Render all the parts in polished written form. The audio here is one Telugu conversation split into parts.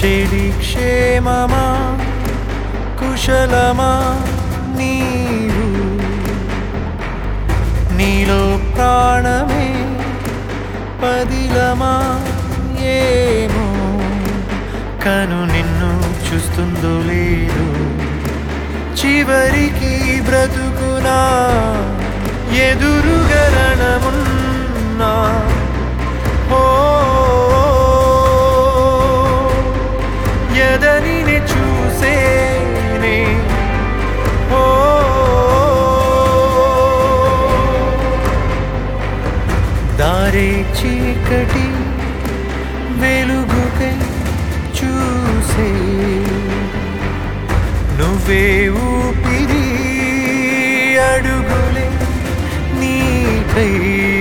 చెడి క్షేమమా కుశలమా నీవు నీలో ప్రాణమే పదిలమా ఏమో కను నిన్ను చూస్తుందో లేదు చివరికి బ్రతుకునా ఎదురుగరణమున్నా ఎదనిని చూసేనే దారే చీకటి వెలుగుకై చూసే నువ్వే ఊపిరి అడుగులే నీకై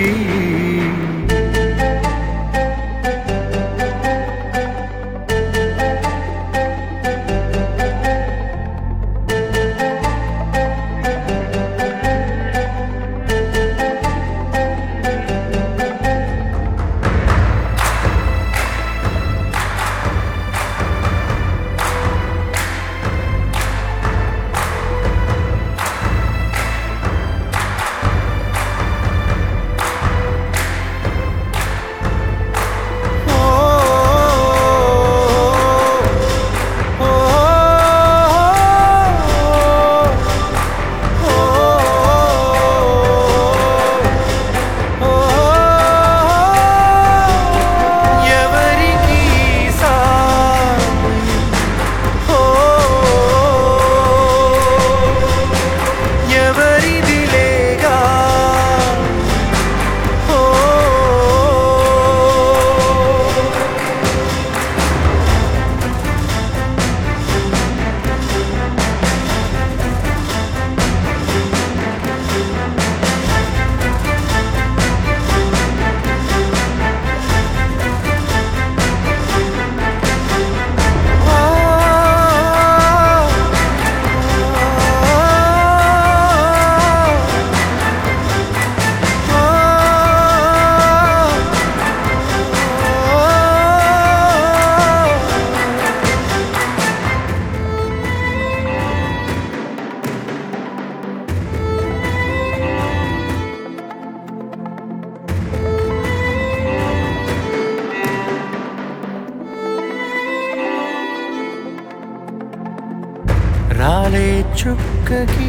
రాలే చుక్కకి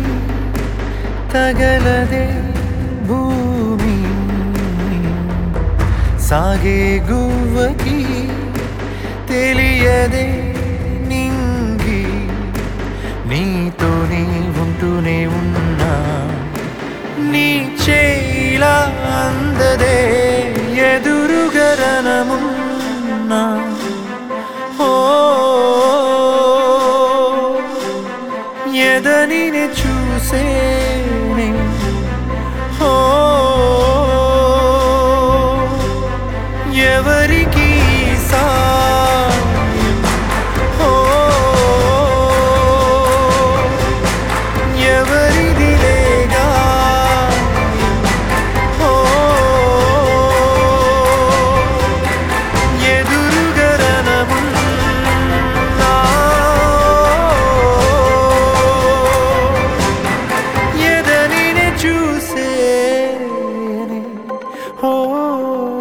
తగలదే భూమి సాగే గువ్వకి తెలియదే నింగి నీతోనే ఉంటూనే ఉన్నా నీ చేయిలా అందదే ఎదురుగరణమున్నా ఎదనిని చూసేనే ఎవరికి సాయం ఎవరిది లేగా ఎదురుగరణమున్నా ఎదనిని చూసేనే